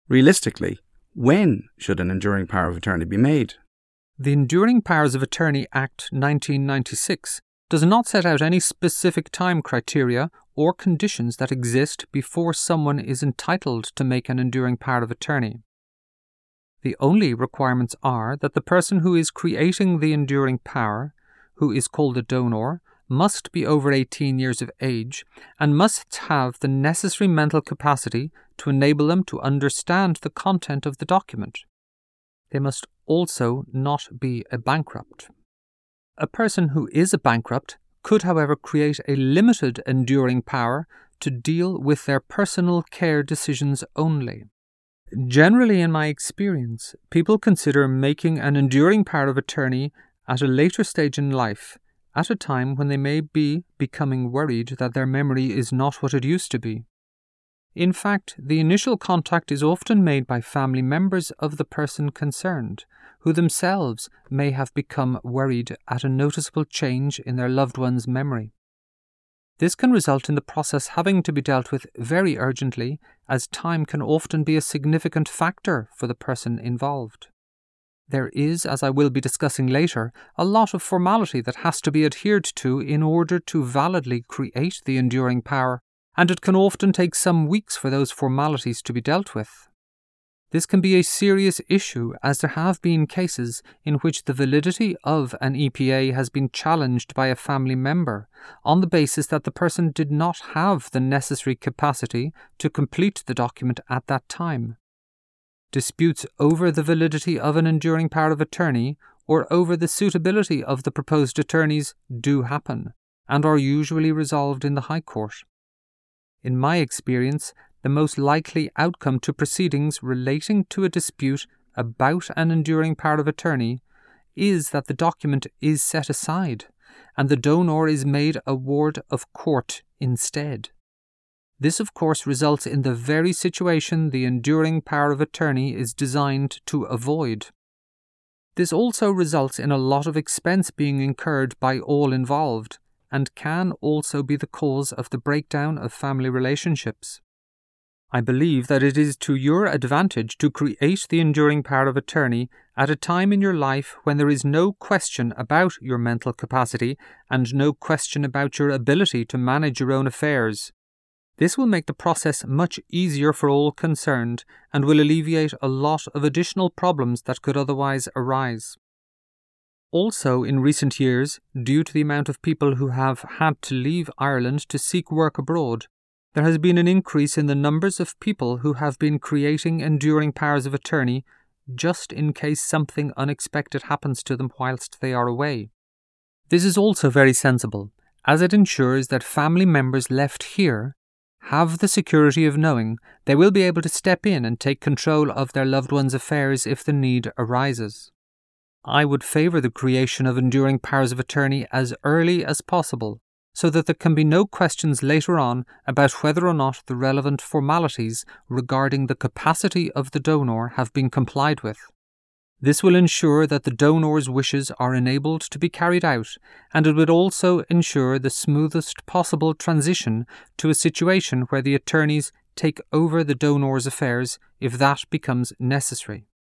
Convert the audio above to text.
Realistically, when should an enduring power of attorney be made? The Enduring Powers of Attorney Act 1996 does not set out any specific time criteria or conditions that exist before someone is entitled to make an enduring power of attorney. The only requirements are that the person who is creating the enduring power, who is called a donor, must be over 18 years of age and must have the necessary mental capacity to enable them to understand the content of the document. They must also not be a bankrupt. A person who is a bankrupt could, however, create a limited enduring power to deal with their personal care decisions only. Generally, in my experience, people consider making an enduring power of attorney at a later stage in life, at a time when they may be becoming worried that their memory is not what it used to be. In fact, the initial contact is often made by family members of the person concerned, who themselves may have become worried at a noticeable change in their loved one's memory. This can result in the process having to be dealt with very urgently, as time can often be a significant factor for the person involved. There is, as I will be discussing later, a lot of formality that has to be adhered to in order to validly create the enduring power, and it can often take some weeks for those formalities to be dealt with. This can be a serious issue, as there have been cases in which the validity of an EPA has been challenged by a family member on the basis that the person did not have the necessary capacity to complete the document at that time. Disputes over the validity of an enduring power of attorney or over the suitability of the proposed attorneys do happen and are usually resolved in the High Court. In my experience, the most likely outcome to proceedings relating to a dispute about an enduring power of attorney is that the document is set aside and the donor is made a ward of court instead. This, of course, results in the very situation the enduring power of attorney is designed to avoid. This also results in a lot of expense being incurred by all involved, and can also be the cause of the breakdown of family relationships. I believe that it is to your advantage to create the enduring power of attorney at a time in your life when there is no question about your mental capacity and no question about your ability to manage your own affairs. This will make the process much easier for all concerned and will alleviate a lot of additional problems that could otherwise arise. Also, in recent years, due to the amount of people who have had to leave Ireland to seek work abroad, there has been an increase in the numbers of people who have been creating enduring powers of attorney just in case something unexpected happens to them whilst they are away. This is also very sensible, as it ensures that family members left here have the security of knowing they will be able to step in and take control of their loved one's affairs if the need arises. I would favour the creation of enduring powers of attorney as early as possible, so that there can be no questions later on about whether or not the relevant formalities regarding the capacity of the donor have been complied with. This will ensure that the donor's wishes are enabled to be carried out, and it would also ensure the smoothest possible transition to a situation where the attorneys take over the donor's affairs if that becomes necessary.